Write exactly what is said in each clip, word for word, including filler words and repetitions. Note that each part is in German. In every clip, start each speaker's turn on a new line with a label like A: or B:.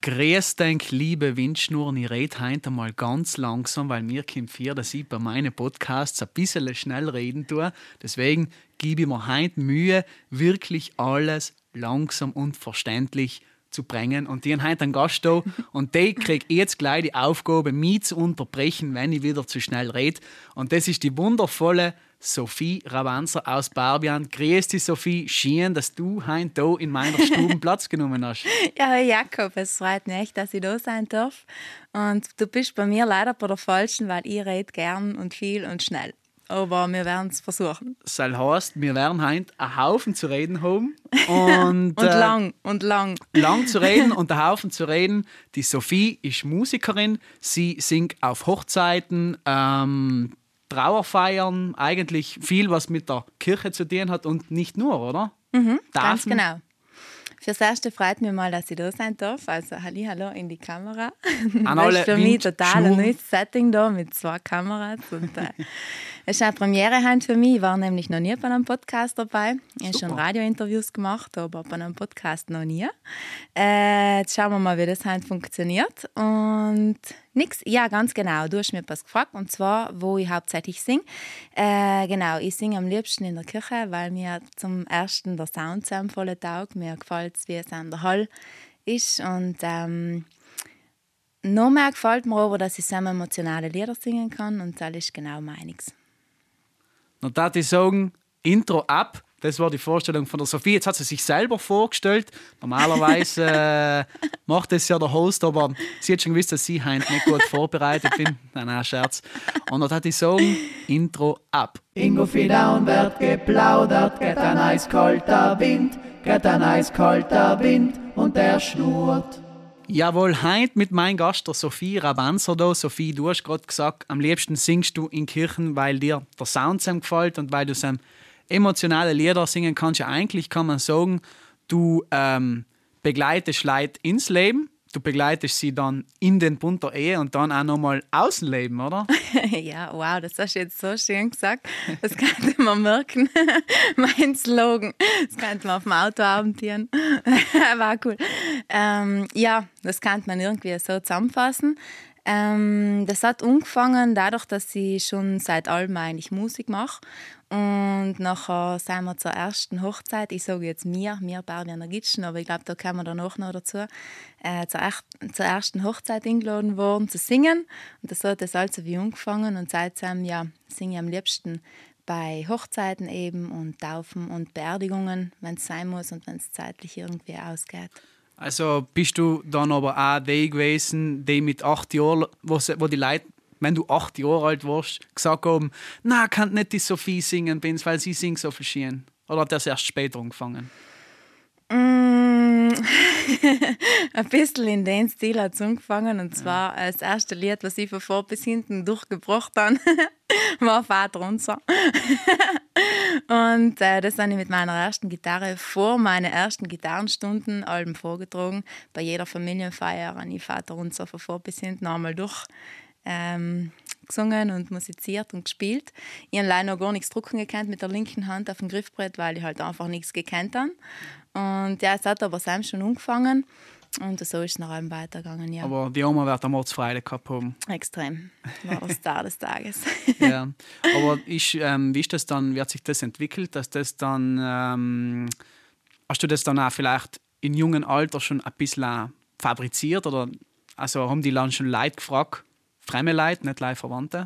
A: Grüß dich, liebe Windschnurren. Ich rede heute mal ganz langsam, weil mir kommt vor, dass ich bei meinen Podcasts ein bisschen schnell reden tue. Deswegen gebe ich mir heute Mühe, wirklich alles langsam und verständlich zu bringen. Und die haben heute einen Gast da und der kriegt jetzt gleich die Aufgabe, mich zu unterbrechen, wenn ich wieder zu schnell rede. Und das ist die wundervolle Sophie Ravanzer aus Barbian. Grüß dich, Sophie. Schön, dass du heute hier in meiner Stube Platz genommen hast.
B: Ja, Jakob, es freut mich echt, dass ich da sein darf. Und du bist bei mir leider bei der Falschen, weil ich rede gern und viel und schnell. Aber wir werden es versuchen.
A: Das heißt, wir werden heute einen Haufen zu reden haben.
B: Und, und lang, äh, und lang.
A: Lang zu reden und einen Haufen zu reden. Die Sophie ist Musikerin. Sie singt auf Hochzeiten, ähm, Trauerfeiern, eigentlich viel, was mit der Kirche zu tun hat und nicht nur, oder?
B: Mhm, ganz genau. Fürs Erste freut mich mal, dass ich da sein darf. Also hallihallo in die Kamera.
A: An
B: das
A: alle
B: ist für mich total ein neues Setting da mit zwei Kameras. Und, äh, es ist eine Premiere heute für mich. Ich war nämlich noch nie bei einem Podcast dabei. Ich habe schon Radiointerviews gemacht, aber bei einem Podcast noch nie. Äh, jetzt schauen wir mal, wie das heute funktioniert. Und nix, ja, ganz genau. Du hast mir etwas gefragt, und zwar, wo ich hauptsächlich singe. Äh, genau, ich singe am liebsten in der Kirche, weil mir zum Ersten der Sound sehr voll taugt. Mir gefällt es, wie es an der Hall ist. Und ähm, noch mehr gefällt mir aber, dass ich sehr emotionale Lieder singen kann, und das ist genau meiniges.
A: Und da ich sagen, Intro ab. Das war die Vorstellung von der Sophie. Jetzt hat sie sich selber vorgestellt. Normalerweise äh, macht das ja der Host, aber sie hat schon gewusst, dass sie heute nicht gut vorbereitet bin. Nein, nein, Scherz. Und dann hat ich sagen, Intro ab.
C: Ingo Fidown wird geplaudert, geht ein eiskalter Wind, geht ein eiskalter Wind und der schnurrt.
A: Jawohl, heute mit meinem Gast, der Sophie Ravanzer da. Sophie, du hast gerade gesagt, am liebsten singst du in Kirchen, weil dir der Sound sehr gefällt und weil du sehr emotionale Lieder singen kannst. Ja, eigentlich kann man sagen, du ähm, begleitest Leute ins Leben, du begleitest sie dann in den Bund der Ehe und dann auch nochmal Außenleben, oder?
B: Ja, wow, das hast du jetzt so schön gesagt. Das könnte man merken. Mein Slogan. Das könnte man auf dem Auto abontieren. War cool. Ähm, ja, das könnte man irgendwie so zusammenfassen. Ähm, das hat angefangen dadurch, dass ich schon seit allem eigentlich Musik mache. Und nachher sind wir zur ersten Hochzeit, ich sage jetzt mir, mir Barbianer Gitschen, aber ich glaube, da kommen wir danach noch dazu, äh, zur, echt, zur ersten Hochzeit eingeladen worden zu singen. Und das hat das also wie angefangen, und seitdem ja, singe ich am liebsten bei Hochzeiten eben und Taufen und Beerdigungen, wenn es sein muss und wenn es zeitlich irgendwie ausgeht.
A: Also bist du dann aber auch die gewesen, die mit acht Jahren, wo, wo die Leute, wenn du acht Jahre alt warst, gesagt haben, na, kann nicht die Sophie singen, weil sie singt so viel schön. Oder hat das erst später angefangen?
B: Mm, ein bisschen in den Stil hat es angefangen. Und zwar ja. Das erste Lied, was ich von vor bis hinten durchgebracht habe, war Vater unser. Und äh, das habe ich mit meiner ersten Gitarre vor meinen ersten Gitarrenstunden Alben vorgetragen. Bei jeder Familienfeier habe ich Vater unser von vor bis hinten einmal durch ähm, gesungen und musiziert und gespielt. Ich habe leider noch gar nichts drucken gekannt mit der linken Hand auf dem Griffbrett, weil ich halt einfach nichts gekannt habe. Und ja, es hat aber selbst schon angefangen. Und so ist es nach allem weitergegangen, ja.
A: Aber die Oma wird eine Mordsfreude gehabt haben.
B: Extrem. War der Star des Tages.
A: Ja. Aber ist, ähm, wie ist das dann, wie hat sich das entwickelt, dass das dann, ähm, hast du das dann auch vielleicht in jungen Alter schon ein bisschen fabriziert? Oder also haben die dann schon Leute gefragt, fremde Leute, nicht Leute Verwandte?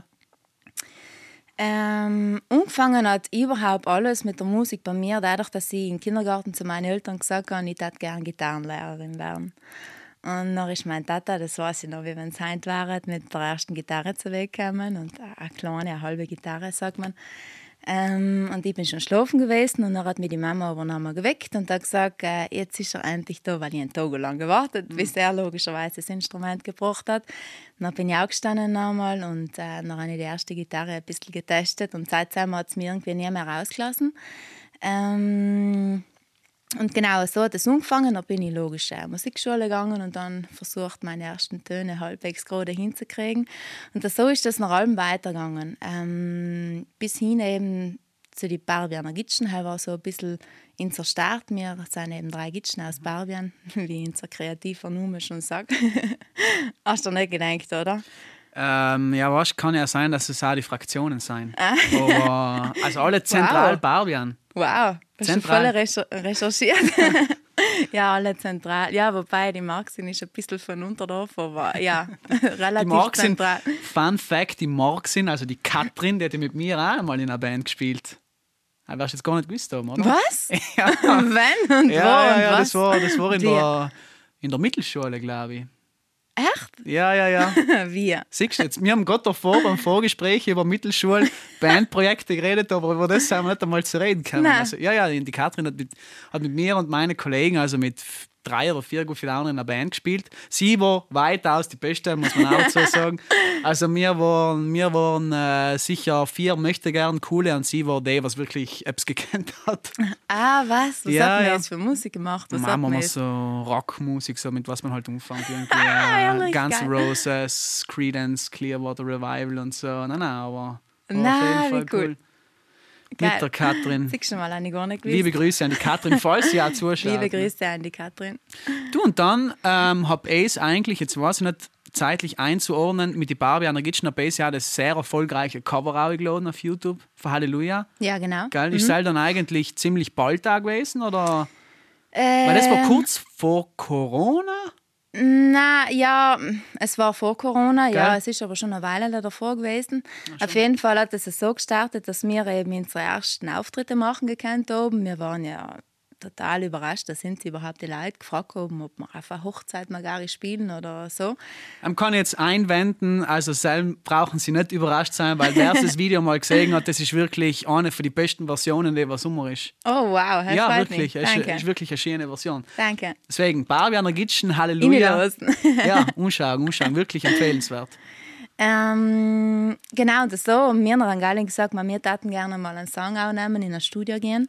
B: Ähm, angefangen hat überhaupt alles mit der Musik bei mir, dadurch, dass ich im Kindergarten zu meinen Eltern gesagt habe, ich würde gerne Gitarrenlehrerin werden. Und dann ist mein Tata, das weiß ich noch, wie wenn es heute wäre, mit der ersten Gitarre zu Weg gekommen. Und eine kleine, eine halbe Gitarre, sagt man. Ähm, und ich bin schon schlafen gewesen, und dann hat mich die Mama aber noch mal geweckt und hat gesagt, äh, jetzt ist er endlich da, weil ich einen Tag lang gewartet, mhm. bis er logischerweise das Instrument gebracht hat. Dann bin ich aufgestanden nochmal und äh, dann habe ich die erste Gitarre ein bisschen getestet, und seitdem hat es mir irgendwie nie mehr rausgelassen. Ähm, Und genau so hat es angefangen. Dann bin ich logisch in die Musikschule gegangen und dann versucht, meine ersten Töne halbwegs gerade hinzukriegen. Und so ist das nach allem weitergegangen. Ähm, bis hin eben zu den Barbianer Gitschen, er war so ein bisschen unser Start. Wir sind eben drei Gitschen aus Barbian, wie unser kreativer Name schon sagt. Hast du nicht gedacht, oder?
A: Ähm, ja, was kann ja sein, dass es auch die Fraktionen sein. Aber, also alle zentral
B: Wow.
A: Barbian.
B: Wow, hast
A: Zentral.
B: du voll recher- recherchiert. Ja, alle zentral. Ja, wobei die Marxin ist ein bisschen von Unterdorf, aber ja,
A: Die
B: relativ
A: Marxin,
B: zentral.
A: Fun Fact, die Marxin, also die Katrin, die hat ja mit mir auch einmal in einer Band gespielt. Aber hast du jetzt gar nicht gewusst haben, oder?
B: Was?
A: Ja,
B: Wann und wo
A: ja, ja,
B: und
A: ja
B: was?
A: das war, das war in,
B: Wie?
A: der, in der Mittelschule, glaube ich.
B: Echt?
A: Ja, ja, ja.
B: Wie?
A: Siehst du jetzt, wir haben gerade davor beim Vorgespräch über Mittelschul-Bandprojekte geredet, aber über das haben wir nicht einmal zu reden können.
B: Nein.
A: Also, ja, ja, die Katrin hat mit, hat mit mir und meinen Kollegen, also mit drei oder vier guten anderen in einer Band gespielt. Sie war weitaus die Beste, muss man auch dazu sagen. Also wir waren, wir waren äh, sicher vier möchte gern coole und sie war die, was wirklich etwas gekannt hat.
B: Ah, was? Was
A: Ja,
B: hat man
A: ja.
B: jetzt für Musik gemacht? Was hat
A: Machen wir
B: man
A: mal
B: jetzt?
A: so Rockmusik, so mit was man halt umfängt. Irgendwie,
B: Ah,
A: äh,
B: ehrlich,
A: Guns
B: geil.
A: N' Roses, Creedence, Clearwater Revival und so. Nein, nein, aber war
B: Na,
A: auf jeden
B: wie
A: Fall
B: cool.
A: cool.
B: Geil.
A: Mit der Katrin.
B: Siehst du mal, habe ich gar nicht gewusst.
A: Liebe Grüße an die Katrin, falls sie auch zuschaut.
B: Liebe Grüße an die Katrin.
A: Du, und dann ähm, habe ich es eigentlich, jetzt weiß ich nicht, zeitlich einzuordnen, mit den Barbianer Gitschen habe ich ja das sehr erfolgreiche Cover auch geladen auf YouTube von Halleluja.
B: Ja, genau.
A: Geil, ist das dann eigentlich ziemlich bald da gewesen, oder?
B: Äh,
A: Weil das war kurz vor Corona.
B: Na ja, es war vor Corona, ja,
A: Gell?
B: es ist aber schon eine Weile davor gewesen. Auf jeden Fall hat es so gestartet, dass wir eben unsere ersten Auftritte machen gekannt haben. Wir waren ja total überrascht, da sind sie überhaupt die Leute gefragt haben, ob wir auf einer Hochzeit mal gar nicht spielen oder so.
A: Man kann jetzt einwenden, also selber brauchen Sie nicht überrascht sein, weil wer das Video mal gesehen hat, das ist wirklich eine von den besten Versionen, die was Sommer ist.
B: Oh wow, das
A: Ja,
B: freut
A: wirklich,
B: mich.
A: es ist,
B: Danke.
A: ist wirklich eine schöne Version.
B: Danke.
A: Deswegen, Barbianer Gitschen, Halleluja.
B: Reinlassen.
A: Ja, umschauen, umschauen, wirklich empfehlenswert.
B: Ähm, genau, das so. Und wir haben dann gesagt, wir täten gerne mal einen Song aufnehmen, in ein Studio gehen.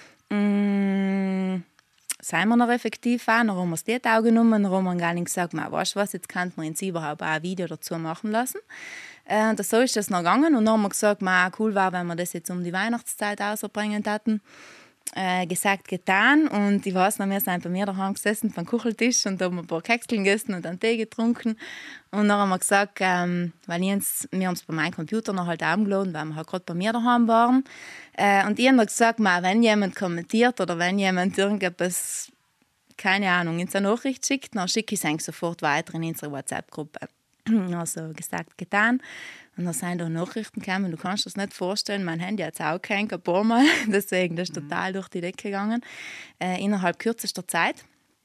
B: Mm, seien wir noch effektiv auch, dann haben wir das Lied auch genommen, dann haben wir gesagt, weißt du was, jetzt könnte man uns überhaupt auch ein Video dazu machen lassen. Äh, und so ist das noch gegangen und dann haben wir gesagt, cool wäre, wenn wir das jetzt um die Weihnachtszeit rausbringen täten. Äh, gesagt, getan. Und ich weiß noch, wir sind bei mir daheim gesessen beim Kucheltisch und haben ein paar Kekseln gegessen und einen Tee getrunken. Und dann haben wir gesagt, ähm, weil ich uns, wir haben es bei meinem Computer noch halt abgeladen, weil wir halt gerade bei mir daheim waren. Äh, und ich habe gesagt, wenn jemand kommentiert oder wenn jemand irgendetwas, keine Ahnung, in seine Nachricht schickt, dann schicke ich es eigentlich sofort weiter in unsere WhatsApp-Gruppe. Also gesagt, getan. Und dann sind da Nachrichten gekommen, du kannst dir das nicht vorstellen, mein Handy hat es auch gehängt, ein paar Mal, deswegen das ist total durch die Decke gegangen, äh, innerhalb kürzester Zeit.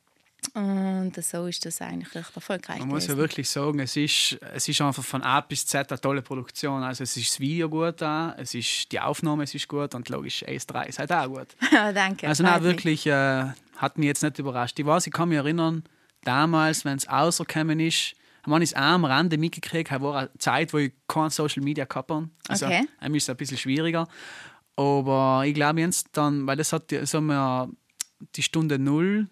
B: Und so ist das eigentlich recht erfolgreich
A: Man muss ja
B: gewesen.
A: wirklich sagen, es ist, es ist einfach von A bis Z eine tolle Produktion. Also es ist das Video gut da, es ist die Aufnahme es ist gut und logisch A S drei ist halt auch gut.
B: Ja, danke.
A: Also
B: freut
A: nein,
B: mich.
A: wirklich, äh, hat mich jetzt nicht überrascht. Ich weiß, ich kann mich erinnern, damals, wenn es rausgekommen ist, haben wir es auch am Rande mitgekriegt. Es war eine Zeit, wo ich kein Social Media gehabt habe. Also
B: Okay.
A: einem ist es ein bisschen schwieriger. Aber ich glaube jetzt dann, weil das hat die- so haben wir die Stunde Null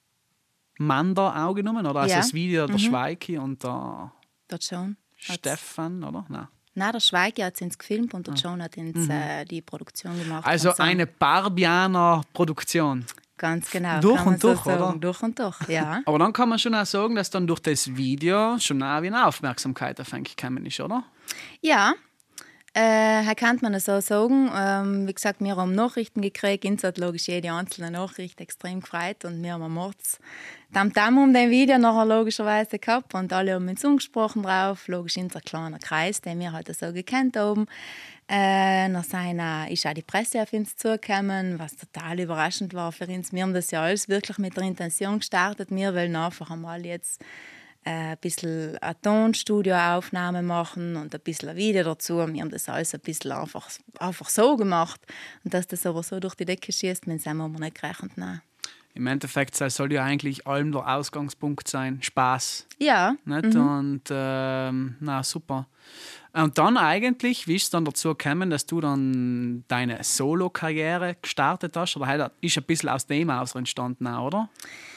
A: Manda auch genommen, oder? Also
B: Ja.
A: das Video der
B: Mhm.
A: Schweiki und der
B: Dort schon. Hat's-
A: Stefan, oder? Nein.
B: Nein, der Schweigi hat es gefilmt und der John hat ins, äh, die Produktion gemacht.
A: Ah. Mhm. Also
B: vom Song.
A: eine Barbianer Produktion.
B: Ganz genau.
A: Durch
B: kann man
A: und durch,
B: so sagen.
A: oder?
B: Durch und durch, ja.
A: Aber dann kann man schon auch sagen, dass dann durch das Video schon auch wie eine Aufmerksamkeit auf ihn gekommen ist, oder?
B: Ja, äh, kann man es so sagen. Ähm, wie gesagt, wir haben Nachrichten gekriegt. Uns hat logisch jede einzelne Nachricht extrem gefreut. Und wir haben am Mords Tamtam um den Video nachher logischerweise gehabt. Und alle haben uns umgesprochen drauf. Logisch unser kleiner Kreis, den wir halt so gekannt haben. Äh, nach seiner ist auch die Presse auf uns zugekommen, was total überraschend war für uns. Wir haben das ja alles wirklich mit der Intention gestartet. Wir wollen einfach einmal jetzt äh, ein bisschen eine Tonstudioaufnahme machen und ein bisschen ein Video dazu. Wir haben das alles ein bisschen einfach, einfach so gemacht. Und dass das aber so durch die Decke schießt, mit dem haben wir nicht gerechnet. Nein.
A: Im Endeffekt soll ja eigentlich allem der Ausgangspunkt sein. Spaß.
B: Ja,
A: Nicht? Und ähm, na super. Und dann eigentlich, wie ist es dann dazu gekommen, dass du dann deine Solo-Karriere gestartet hast? Oder halt, ist ein bisschen aus dem aus entstanden, auch, oder?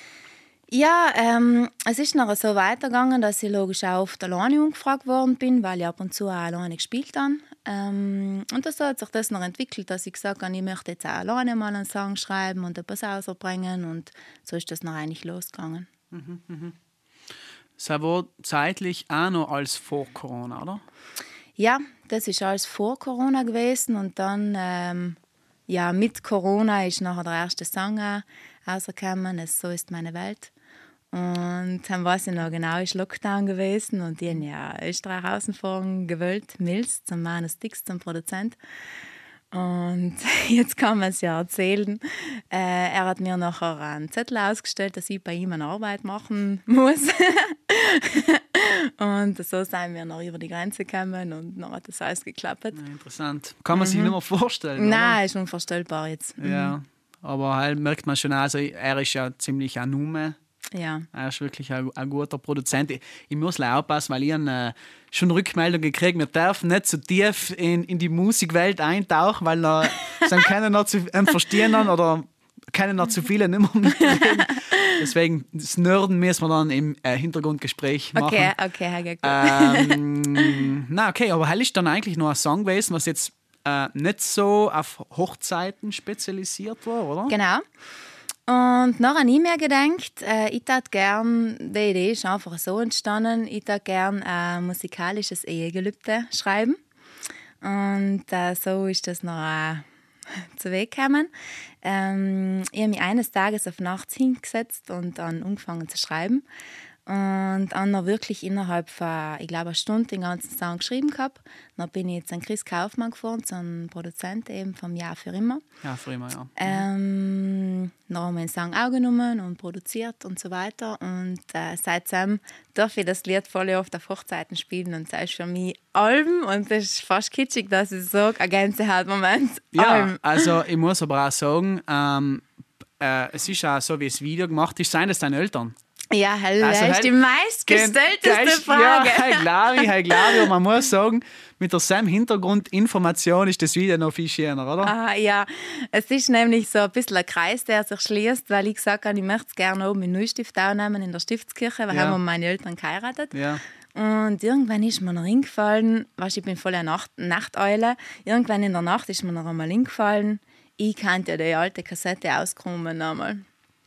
B: Ja, ähm, es ist noch so weitergegangen, dass ich logisch auch oft alleine umgefragt worden bin, weil ich ab und zu auch alleine gespielt habe. Ähm, und das hat sich das noch entwickelt, dass ich gesagt habe, ich möchte jetzt auch alleine mal einen Song schreiben und etwas rausbringen. Und so ist das noch eigentlich losgegangen.
A: Mhm, mhm. Das war zeitlich auch noch als vor Corona, oder?
B: Ja, das ist alles vor Corona gewesen. Und dann, ähm, ja, mit Corona ist nachher der erste Song auch rausgekommen, «So ist meine Welt». Und dann war es noch genau, ist Lockdown gewesen und die haben ja Österreich außen gewählt, Mills, zum Manus Dix, zum Produzent. Und jetzt kann man es ja erzählen. Äh, er hat mir nachher einen Zettel ausgestellt, dass ich bei ihm eine Arbeit machen muss. Und so sind wir noch über die Grenze gekommen und dann hat das alles geklappt. Ja,
A: interessant. Kann man mhm. sich nicht mehr vorstellen,
B: Nein,
A: oder?
B: Ist unvorstellbar jetzt. Mhm.
A: Ja, aber halt merkt man schon, also er ist ja ziemlich ein Nume.
B: Ja.
A: Er ist wirklich ein, ein guter Produzent. Ich, ich muss aufpassen, weil ich äh, schon Rückmeldung gekriegt, wir dürfen nicht zu tief in, in die Musikwelt eintauchen, weil dann sind keine noch zu ähm, verstehen oder keine noch zu viele nicht mehr mitreden. Deswegen, das Nörden müssen wir dann im äh, Hintergrundgespräch machen.
B: Okay, okay, okay.
A: Ähm, na, okay, aber hell ist dann eigentlich noch ein Song gewesen, was jetzt äh, nicht so auf Hochzeiten spezialisiert war, oder?
B: Genau. Und nachher habe ich mir gedacht, äh, ich würde gerne, die Idee ist einfach so entstanden, ich würde gerne ein musikalisches Ehegelübde schreiben. Und äh, so ist das noch äh, zu Weg gekommen. Ähm, ich habe mich eines Tages auf nachts hingesetzt und dann angefangen zu schreiben. Und dann noch wirklich innerhalb von, ich glaube, einer Stunde den ganzen Song geschrieben gehabt. Dann bin ich jetzt an Chris Kaufmann gefahren, zu einem Produzenten eben vom Jahr für immer.
A: Ja, für immer, ja.
B: Ähm, dann haben wir den Song aufgenommen und produziert und so weiter. Und äh, seitdem darf ich das Lied voll oft auf Hochzeiten spielen. Und das ist für mich Alben. Und das ist fast kitschig, dass ich sage, ein Gänsehautmoment.
A: Ja,
B: Alben.
A: also ich muss aber auch sagen, ähm, äh, es ist auch so, wie das Video gemacht ist. Seien das deine Eltern?
B: Ja, hell,
A: also,
B: das ist die meistgestellteste
A: Geist,
B: Frage.
A: Ja, hey, glaube ich, hey, glaube ich. Und man muss sagen, mit der Sam Hintergrundinformation ist das Video noch viel schöner, oder?
B: Ah, ja, es ist nämlich so ein bisschen ein Kreis, der sich schließt, weil ich gesagt habe, ich möchte es gerne oben in Neustift aufnehmen, in der Stiftskirche, weil ja. haben meine Eltern geheiratet.
A: Ja.
B: Und irgendwann ist mir noch hingefallen, weißt, ich bin voll eine Nacht Nachteule, irgendwann in der Nacht ist mir noch einmal hingefallen, ich kannte ja die alte Kassette auskommen einmal.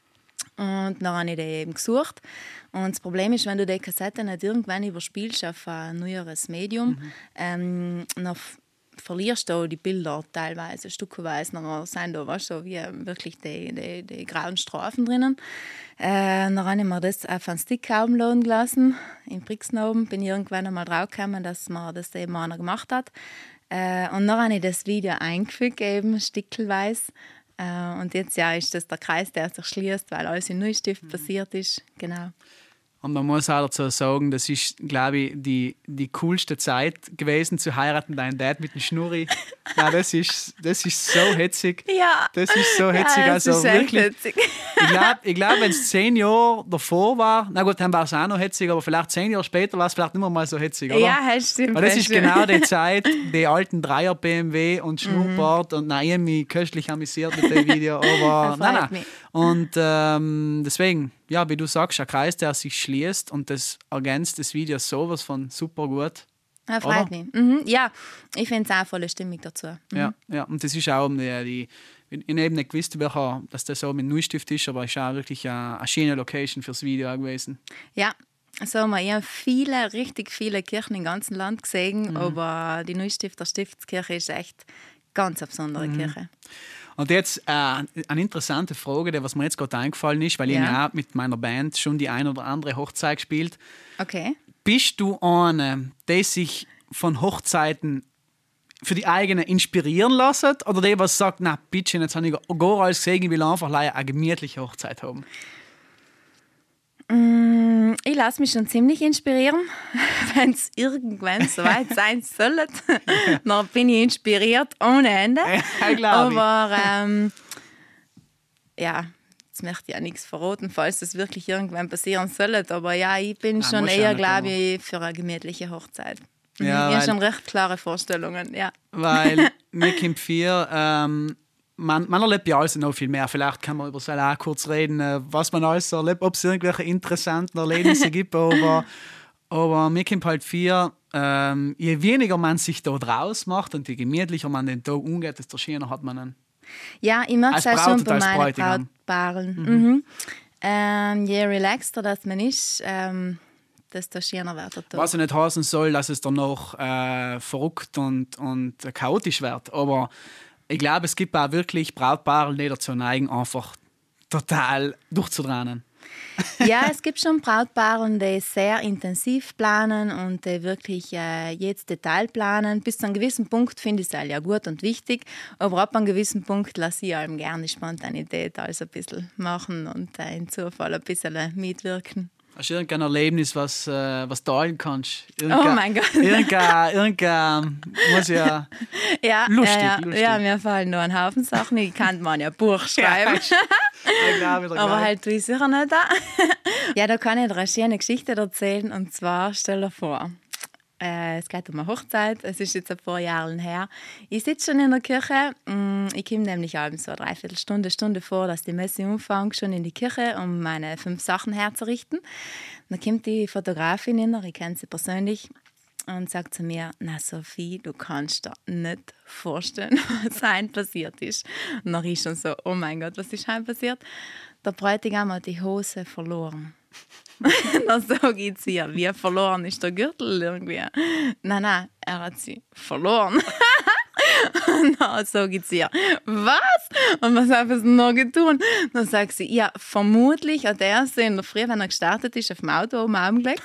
B: Und dann habe ich die eben gesucht. Und das Problem ist, wenn du die Kassette nicht irgendwann überspielst auf ein neueres Medium, mhm. ähm, dann verlierst du die Bilder teilweise, stückweise. Dann sind da weißt, so wie wirklich die, die, die grauen Strophen drinnen. Äh, dann habe ich mir das auf einen Stick laden gelassen. In Brixen oben bin ich irgendwann einmal draufgekommen, dass man das eben einer gemacht hat. Äh, und dann habe ich das Video eingefügt, eben stückweise. Und jetzt ja, ist das der Kreis, der sich schließt, weil alles in Neustift mhm. passiert ist. Genau.
A: Und man muss auch dazu sagen, das ist, glaube ich, die, die coolste Zeit gewesen, zu heiraten, dein Dad mit dem Schnurri. Ja, das ist, das ist so hetzig.
B: Ja.
A: Das ist so hetzig.
B: Ja, das
A: also
B: ist
A: wirklich.
B: Hetzig.
A: Ich glaube, ich glaub, wenn es zehn Jahre davor war, na gut, dann war es auch noch hetzig, aber vielleicht zehn Jahre später war es vielleicht nicht mehr mal so hetzig, oder?
B: Ja, das stimmt.
A: Aber das
B: das
A: ist
B: stimmt.
A: genau die Zeit, die alten Dreier B M W und Schnurrbart. Mhm. Und nein, ich habe mich köstlich amüsiert mit dem Video. Aber nein, nein.
B: Mich.
A: Und ähm, deswegen, ja, wie du sagst, ein Kreis, der sich schließt und das ergänzt das Video sowas von super gut.
B: Ja, freut oder? mich. Mhm. Ja, ich finde es auch voll stimmig dazu. Mhm.
A: Ja, ja, und das ist auch die, die ich habe eben nicht gewusst, welcher, dass das so mit Neustift ist, aber es ist auch wirklich eine, eine schöne Location fürs Video gewesen.
B: Ja, also ich habe viele, richtig viele Kirchen im ganzen Land gesehen, mhm. aber die Neustifter Stiftskirche ist echt ganz eine besondere mhm. Kirche.
A: Und jetzt äh, eine interessante Frage, die was mir jetzt gerade eingefallen ist, weil ja. ich ja auch mit meiner Band schon die ein oder andere Hochzeit gespielt.
B: Okay.
A: Bist du eine, die sich von Hochzeiten für die eigene inspirieren lassen oder die, was sagt, na bitte, jetzt habe ich gar alles gesehen, ich will einfach eine gemütliche Hochzeit haben?
B: Mm, ich lasse mich schon ziemlich inspirieren. Wenn es irgendwann soweit sein soll, dann bin ich inspiriert ohne Ende.
A: Ja,
B: aber ähm, ja, jetzt möchte ich ja nichts verraten, falls das wirklich irgendwann passieren soll. Aber ja, ich bin Nein, schon eher, glaube ich, für eine gemütliche Hochzeit. Ja, ich habe schon recht klare Vorstellungen, ja.
A: Weil mir kommt vier, ähm, man, man erlebt ja alles noch viel mehr. Vielleicht kann man über das auch kurz reden, was man alles erlebt, ob es irgendwelche interessanten Erlebnisse gibt. Aber, aber mir kommt halt vier, ähm, je weniger man sich da draus macht und je gemütlicher man den Tag umgeht, desto schöner hat man ihn.
B: Ja, ich mag es auch schon bei meinen
A: Bräutigam.
B: Brautpaaren.
A: Mhm.
B: Mhm. Ähm, je relaxter das man ist, ähm, desto schöner wird der Tag.
A: Was ja nicht heißen soll, dass es dann noch äh, verrückt und, und chaotisch wird. Aber ich glaube, es gibt auch wirklich Brautpaare, die dazu neigen, einfach total durchzudrehen.
B: Ja, es gibt schon Brautpaare, die sehr intensiv planen und die wirklich äh, jedes Detail planen. Bis zu einem gewissen Punkt finde ich es ja gut und wichtig, aber ab einem gewissen Punkt lasse ich allem gerne die Spontanität alles ein bisschen machen und äh, in Zufall ein bisschen mitwirken.
A: Hast du irgendein Erlebnis, was, äh, was teilen kannst?
B: Irgendein, oh mein Gott.
A: Irgendein, irgendein muss ja,
B: ja
A: lustig,
B: ja,
A: lustig.
B: Ja, mir fallen nur ein Haufen Sachen, die kann man ja Buch schreiben.
A: Ja, aber
B: gleich. Halt tue ich sicher nicht da. Ja, da kann ich dir eine schöne Geschichte erzählen. Und zwar, stell dir vor, äh, es geht um eine Hochzeit. Es ist jetzt ein paar Jahre her. Ich sitze schon in der Kirche. Ich komme nämlich abends so eine Dreiviertelstunde, Stunde vor, dass die Messe anfängt, schon in die Kirche, um meine fünf Sachen herzurichten. Dann kommt die Fotografin in, ich kenne sie persönlich, und sagt zu mir: Na Sophie, du kannst dir nicht vorstellen, was heute passiert ist. Und dann ist schon so: Oh mein Gott, was ist heute passiert? Der Bräutigam hat die Hose verloren. Dann sage ich zu ihr: Wie verloren? Ist der Gürtel irgendwie? Nein, nein, er hat sie verloren. Und dann sage ich zu ihr: Was? Und was habe ich noch getan? Dann sagt sie: Ja, vermutlich hat er sie in der Früh, wenn er gestartet ist, auf dem Auto oben angelegt.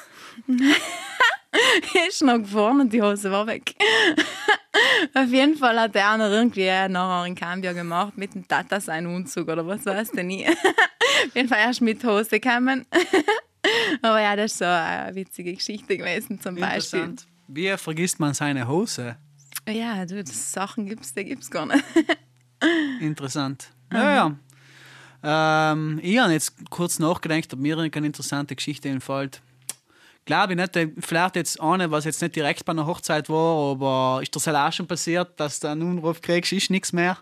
B: ist noch gefahren und die Hose war weg. Auf jeden Fall hat er noch irgendwie nachher in Cambio gemacht mit dem Tata seinen Umzug oder was weiß denn nie. Auf jeden Fall erst mit Hose gekommen. Aber ja, das ist so eine witzige Geschichte gewesen zum Beispiel.
A: Wie vergisst man seine Hose?
B: Ja, du, das Sachen gibt's, die gibt's gar nicht.
A: Interessant. Ja, mhm. ja. Ähm, ich habe jetzt kurz nachgedacht, ob mir eine interessante Geschichte einfällt. Glaube ich nicht, vielleicht jetzt eine, was jetzt nicht direkt bei einer Hochzeit war, aber ist das halt auch schon passiert, dass du einen Anruf kriegst, ist nichts mehr?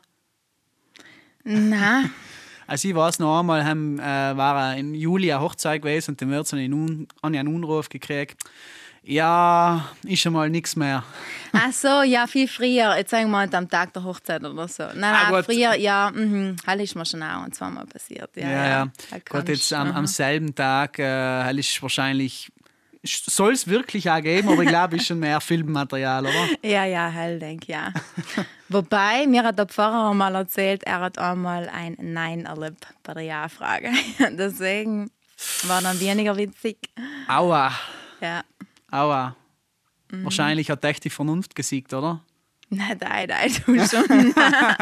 B: Nein.
A: Also ich weiß noch einmal, haben, äh, war im Juli eine Hochzeit gewesen und dann wird so einen, einen Anruf gekriegt. Ja, ist schon mal nichts mehr.
B: Ach so, ja, viel früher. Jetzt sagen wir mal am Tag der Hochzeit oder so. Nein, nein, ah, früher, ja, mhm. Das ist mir schon auch und zweimal passiert. Ja,
A: ja, ja.
B: ja.
A: Gott, jetzt am, am selben Tag, äh, ist wahrscheinlich, soll es wirklich auch geben, aber ich glaube, es ist schon mehr Filmmaterial, oder?
B: Ja, ja, hell, denke ich, ja. Wobei, mir hat der Pfarrer mal erzählt, er hat einmal ein Nein erlebt bei der Ja-Frage. Deswegen war dann weniger witzig.
A: Aua.
B: Ja.
A: Aua. Mhm. Wahrscheinlich hat echt die Vernunft gesiegt, oder?
B: Nein, nein, nein, du schon.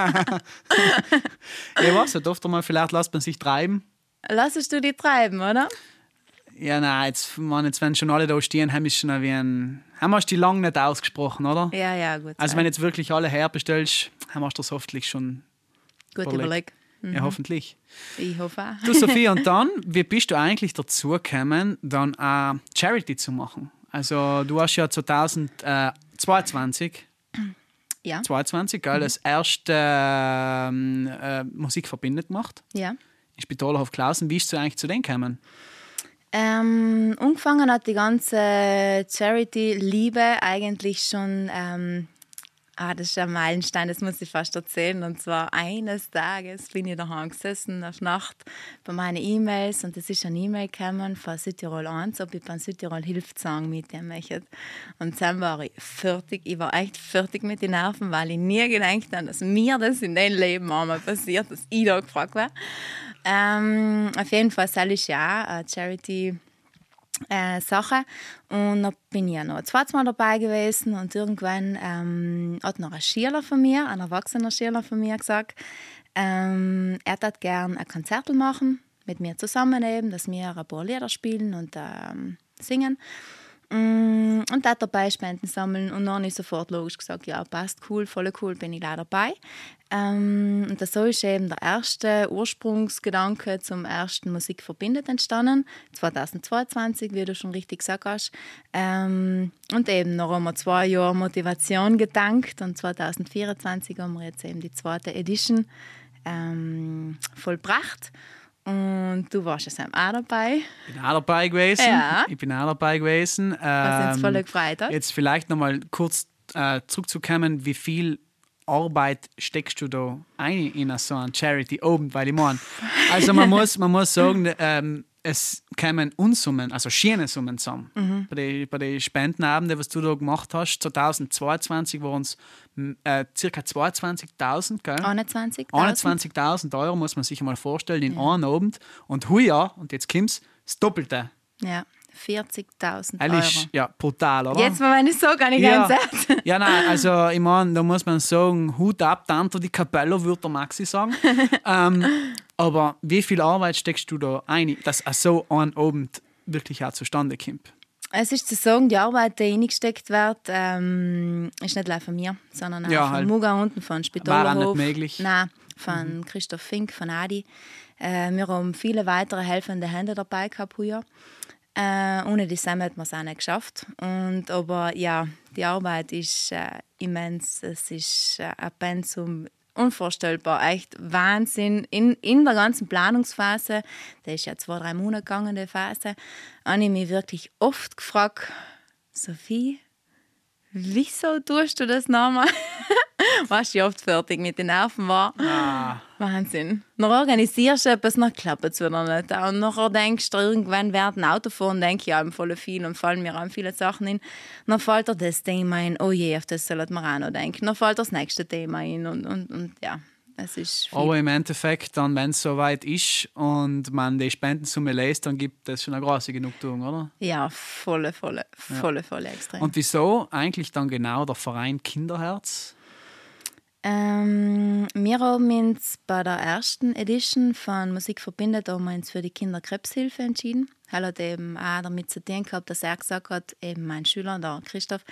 A: Ja, was? Oft mal, vielleicht lässt man sich treiben.
B: Lassest du die treiben, oder?
A: Ja, nein, jetzt, man, jetzt wenn schon alle da stehen, haben wir schon wie ein, haben wir die lang nicht ausgesprochen, oder?
B: Ja, ja, gut.
A: Also wenn jetzt wirklich alle herbestellst, haben wir das hoffentlich schon
B: gut überlegt. überlegt.
A: Mhm. Ja, hoffentlich.
B: Ich hoffe auch.
A: Du, Sophie, und dann, wie bist du eigentlich dazu gekommen, dann eine Charity zu machen? Also du hast ja zweitausendzweiundzwanzig
B: ja.
A: zweiundzwanzig, gell, mhm. das erste ähm, äh, Musik verbindet gemacht.
B: Ja.
A: In Spitalhof Klausen. Wie ist du eigentlich zu denen gekommen?
B: Ähm, angefangen hat die ganze Charity-Liebe eigentlich schon, ähm, ah, das ist ein Meilenstein, das muss ich fast erzählen. Und zwar eines Tages bin ich daheim gesessen, auf Nacht, bei meinen E-Mails, und es ist eine E-Mail gekommen von Südtirol eins, ob ich beim Südtirol Hilfsang mitnehmen möchte. Und dann war ich fertig, ich war echt fertig mit den Nerven, weil ich nie gedacht habe, dass mir das in deinem Leben einmal passiert, dass ich da gefragt war. Ähm, auf jeden Fall, das ist ja eine Charity-Sache. Und dann bin ich ja noch ein zweites Mal dabei gewesen. Und irgendwann ähm, hat noch ein Schüler von mir, ein erwachsener Schüler von mir, gesagt, ähm, er würde gerne ein Konzert machen, mit mir zusammen eben, dass wir ein paar Lieder spielen und ähm, singen. Und da dabei Spenden sammeln. Und dann habe ich sofort logisch gesagt, ja, passt, cool, voll cool, bin ich gleich dabei. Ähm, und das so ist eben der erste Ursprungsgedanke zum ersten Musik verbindet entstanden, zweitausendzweiundzwanzig, wie du schon richtig gesagt hast. Ähm, und eben noch haben wir zwei Jahre Motivation gedankt und zweitausendvierundzwanzig haben wir jetzt eben die zweite Edition ähm, vollbracht. Und du warst ja auch dabei.
A: Ich bin auch dabei gewesen.
B: Ja.
A: Ich bin auch dabei gewesen.
B: Was uns
A: Ähm,
B: voll gefreut hat.
A: Jetzt vielleicht nochmal kurz äh, zurückzukommen, wie viel Arbeit steckst du da ein in so ein Charity oben? Weil ich meine, also man muss, man muss sagen, ähm, es kämen Unsummen, also schöne Summen zusammen. Mhm. Bei den bei die Spendenabenden, was du da gemacht hast, zweitausendzweiundzwanzig waren es äh, ca. zweiundzwanzigtausend, gell?
B: einundzwanzigtausend.
A: einundzwanzigtausend Euro muss man sich mal vorstellen in ja. einem Abend. Und heuer, und jetzt kommt es, das Doppelte.
B: Ja, vierzigtausend
A: Ehrlich,
B: Euro.
A: Ja, brutal, oder?
B: Jetzt, wenn ich so gar nicht
A: ja.
B: ganz sagt.
A: Ja, nein, also ich meine, da muss man sagen, Hut ab, Tanto die Capello, würde der Maxi sagen. ähm, aber wie viel Arbeit steckst du da ein, dass so ein Abend wirklich auch zustande kommt?
B: Es ist zu sagen, die Arbeit, die reingesteckt wird, ähm, ist nicht allein von mir, sondern auch
A: ja,
B: von
A: halt.
B: Muga unten, von Spitalerhof.
A: War auch nicht möglich?
B: Nein, von mhm. Christoph Fink, von Adi. Äh, wir haben viele weitere helfende Hände dabei gehabt hier. Äh, ohne die Sam hätten wir es auch nicht geschafft. Und, aber ja, die Arbeit ist äh, immens. Es ist äh, ein Pensum unvorstellbar. Echt Wahnsinn. In, in der ganzen Planungsphase, das ist ja zwei, drei Monate gegangen, die Phase, habe ich mich wirklich oft gefragt, Sophie, wieso tust du das nochmal? Warst du oft fertig mit den Nerven war?
A: Ah.
B: Wahnsinn. Dann organisierst du etwas, dann klappt es wieder nicht. Und nachher denkst du, irgendwann während dem Autofahren, denke ich ja voll viel und fallen mir auch viele Sachen in. Dann fällt dir das Thema ein, oh je, auf das sollte man auch noch denken. Dann fällt das nächste Thema ein und, und, und ja, es ist viel.
A: Aber im Endeffekt, dann, wenn es soweit ist und man die Spendensumme lässt, dann gibt es schon eine große Genugtuung, oder?
B: Ja, volle, volle, volle, ja. volle extrem.
A: Und wieso eigentlich dann genau der Verein Kinderherz?
B: Ähm, wir haben uns bei der ersten Edition von Musik verbindet haben wir uns für die Kinderkrebshilfe entschieden. Er hat eben auch damit zu tun gehabt, dass er gesagt hat, eben mein Schüler, der Christoph,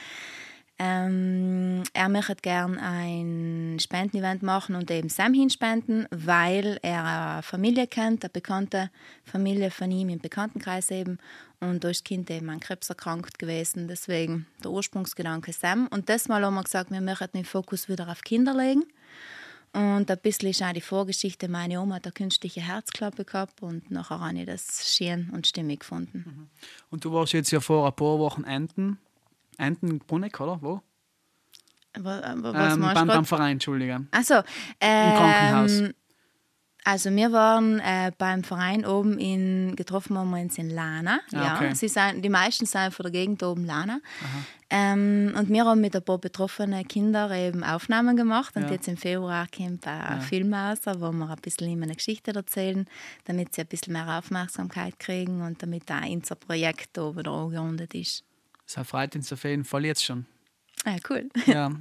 B: ähm, er möchte gerne ein Spendenevent machen und eben Sam hinspenden, weil er eine Familie kennt, eine bekannte Familie von ihm im Bekanntenkreis eben. Und da ist das Kind eben an Krebs erkrankt gewesen. Deswegen der Ursprungsgedanke Sam. Und das Mal haben wir gesagt, wir möchten den Fokus wieder auf Kinder legen. Und ein bisschen ist auch die Vorgeschichte. Meine Oma hat eine künstliche Herzklappe gehabt und nachher habe ich das schön und stimmig gefunden.
A: Und du warst jetzt ja vor ein paar Wochen Enten. Entenbrunneck, oder? Wo?
B: Was, was
A: ähm, beim, beim Verein, Entschuldige.
B: Achso.
A: Ähm, Im Krankenhaus.
B: Also wir waren äh, beim Verein oben in, getroffen haben wir uns in Lana.
A: Ah,
B: ja.
A: okay.
B: Sie sind, die meisten sind von der Gegend oben Lana. Ähm, und wir haben mit ein paar betroffenen Kindern eben Aufnahmen gemacht. Und
A: ja.
B: jetzt im Februar kommt ein
A: ja.
B: Film raus, wo wir ein bisschen immer eine Geschichte erzählen, damit sie ein bisschen mehr Aufmerksamkeit kriegen und damit auch unser Projekt da wieder angerundet ist.
A: Das freut uns auf jeden Fall jetzt schon.
B: Ah, cool.
A: Ja,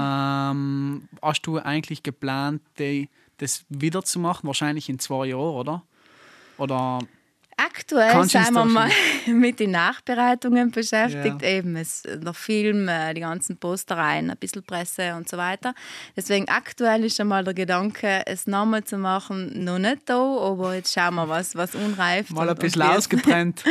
A: ähm, hast du eigentlich geplant, die, das wieder zu machen? Wahrscheinlich in zwei Jahren, oder? Oder
B: aktuell sind wir mal mit den Nachbereitungen beschäftigt. Ja. Eben es, der Film, die ganzen Postereien, ein bisschen Presse und so weiter. Deswegen aktuell ist schon mal der Gedanke, es nochmal zu machen, noch nicht da, aber jetzt schauen wir, was, was unreif
A: mal ein bisschen ausgebrennt.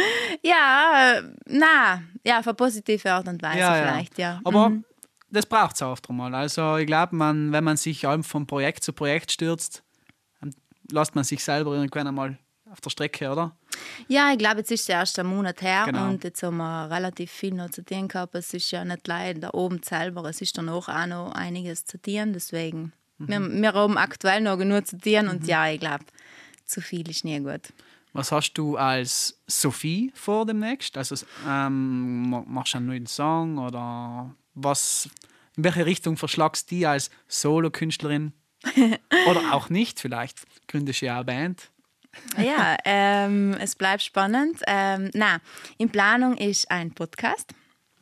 B: Ja, na, ja, auf eine positive Art und Weise
A: ja,
B: vielleicht, ja. ja.
A: Aber
B: mhm.
A: das braucht es auch mal. Also ich glaube, man, wenn man sich von Projekt zu Projekt stürzt, dann lässt man sich selber irgendwann einmal auf der Strecke, oder?
B: Ja, ich glaube, jetzt ist es erst ein Monat her
A: genau.
B: und jetzt haben wir relativ viel noch zu tun gehabt. Es ist ja nicht leider da oben selber, es ist danach auch noch einiges zu tun, deswegen mhm. wir, wir haben aktuell noch genug zu tun und mhm. ja, ich glaube, zu viel ist nie gut.
A: Was hast du als Sophie vor demnächst? Also ähm, machst du einen neuen Song oder was? In welche Richtung verschlagst du die als Solo-Künstlerin? Oder auch nicht, vielleicht gründest du ja eine Band.
B: Ja, ähm, es bleibt spannend. Ähm, na, in Planung ist ein Podcast.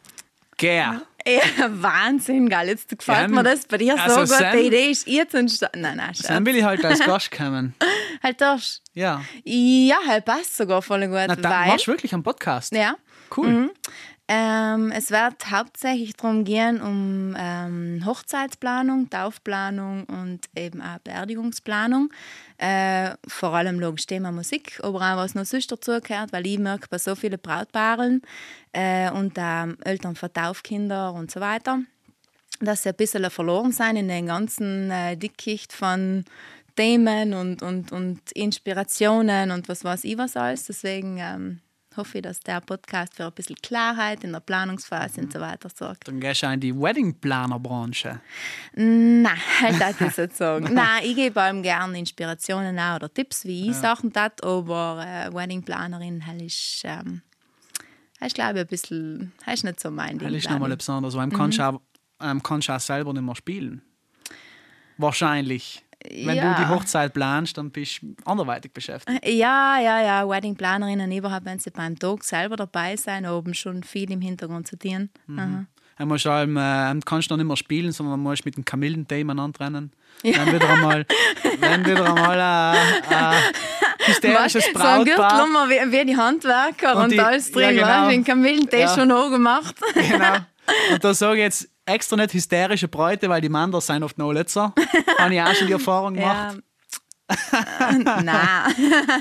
A: Gern.
B: Ja, Wahnsinn, geil. Jetzt gefällt ja, mir das bei dir
A: also
B: so gut. Die Idee ist jetzt entstanden. Nein, nein,
A: dann will ich halt als Gast kommen.
B: Halt das?
A: Ja.
B: Ja, halt passt sogar voll gut.
A: Na, dann
B: weil,
A: machst du wirklich einen Podcast?
B: Ja.
A: Cool.
B: Mhm. Ähm, es wird hauptsächlich darum gehen, um ähm, Hochzeitsplanung, Taufplanung und eben auch Beerdigungsplanung. Äh, vor allem logisch Thema Musik, aber auch was noch sonst dazugehört, weil ich merke bei so vielen Brautpaaren äh, und ähm, Eltern von Taufkinder und so weiter, dass sie ein bisschen verloren sind in den ganzen äh, Dickicht von Themen und, und, und Inspirationen und was weiß ich was alles. Deswegen ähm, hoffe ich, dass der Podcast für ein bisschen Klarheit in der Planungsphase mhm. und so weiter sorgt.
A: Dann gehst du in die Wedding-Planer-Branche.
B: Nein, halt das ist nicht sagen. Nein, ich gebe allem gerne Inspirationen auch oder Tipps, wie ich ja. Sachen tat, aber äh, Wedding-Planerin halt ist, ähm, ist glaube ich, ein bisschen, ist nicht so mein Ding.
A: Das ist nochmal etwas anderes, weil mhm. kannst du auch, ähm, kannst auch selber nicht mehr spielen. Wahrscheinlich. Wenn
B: ja.
A: du die Hochzeit planst, dann bist du anderweitig beschäftigt.
B: Ja, ja, ja. Wedding-Planerinnen überhaupt, wenn sie beim Tag selber dabei sein, oben schon viel im Hintergrund zu tun.
A: Mhm. Du musst allem, äh, kannst du nicht mehr spielen, sondern musst mit dem Kamillenthema anrennen. Ja. Wenn wieder einmal, wenn wieder einmal äh, äh, hysterisches Brautpaar.
B: So ein Gürtel wie, wie die Handwerker und, und die, alles drin, ja, genau. Den Kamillentee ja. schon angemacht. Genau.
A: Und da sage ich jetzt extra nicht hysterische Bräute, weil die Männer sind oft noch letzter. Habe ich auch schon die Erfahrung gemacht.
B: Ja. Nein.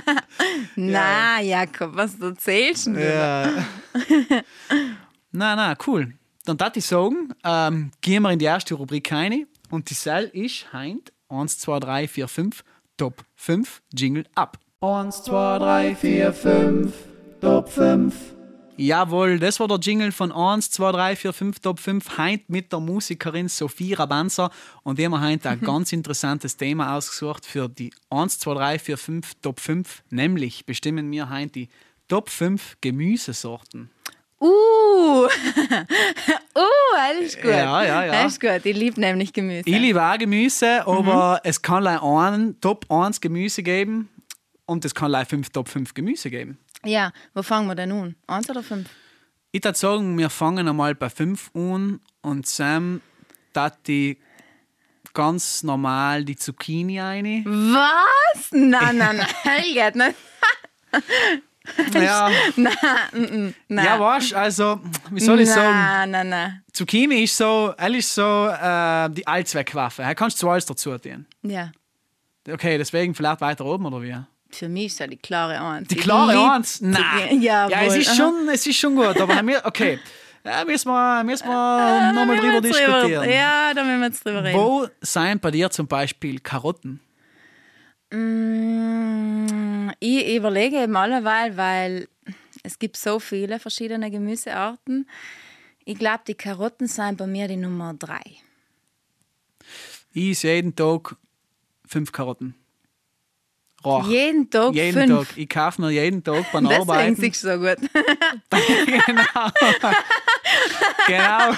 B: Nein, Jakob, was du erzählst du?
A: Ja. Nein, nein, cool. Dann darf ich sagen, ähm, gehen wir in die erste Rubrik rein. Und die Sell ist heint eins, zwei, drei, vier, fünf, Top fünf, Jingle ab.
C: eins, zwei, drei, vier, fünf, Top fünf.
A: Jawohl, das war der Jingle von eins, zwei, drei, vier, fünf, Top fünf. Heint mit der Musikerin Sophie Rabanza. Und die haben heute ein ganz interessantes Thema ausgesucht für die eins, zwei, drei, vier, fünf, Top fünf. Nämlich bestimmen wir heute die Top fünf Gemüsesorten.
B: Uh, uh, alles gut.
A: Ja, ja, ja.
B: Alles gut, ich liebe nämlich Gemüse.
A: Ich liebe auch Gemüse, aber mhm. es kann einen Top eins Gemüse geben und es kann fünf Top fünf Gemüse geben.
B: Ja, wo fangen wir denn an? Eins oder fünf?
A: Ich würde sagen, wir fangen einmal bei fünf an und Sam tat die ganz normal die Zucchini rein.
B: Was? Nein, nein, nein, geht nicht.
A: Ja.
B: Nein, nein.
A: Ja, weißt du, also, wie soll ich
B: nein,
A: sagen?
B: Nein, nein, nein.
A: Zucchini ist so, ist so äh, die Allzweckwaffe. Da kannst du alles dazu tun.
B: Ja.
A: Okay, deswegen vielleicht weiter oben, oder wie?
B: Für mich ist ja die klare Eins.
A: Die klare Eins? Nein.
B: Ja,
A: ja, es ist, schon, es ist schon gut, aber wir, okay. Ja, müssen wir, müssen wir nochmal drüber diskutieren.
B: Drüber, ja, da müssen wir jetzt drüber reden.
A: Wo sind bei dir zum Beispiel Karotten?
B: Mm, ich überlege eben alleweil, weil es gibt so viele verschiedene Gemüsearten. Ich glaube, die Karotten sind bei mir die Nummer drei.
A: Ich esse jeden Tag fünf Karotten. Roch.
B: Jeden Tag
A: jeden
B: fünf?
A: Tag. Ich kaufe mir jeden Tag beim
B: Deswegen
A: Arbeiten.
B: Deswegen siehst du so gut.
A: Genau. Genau.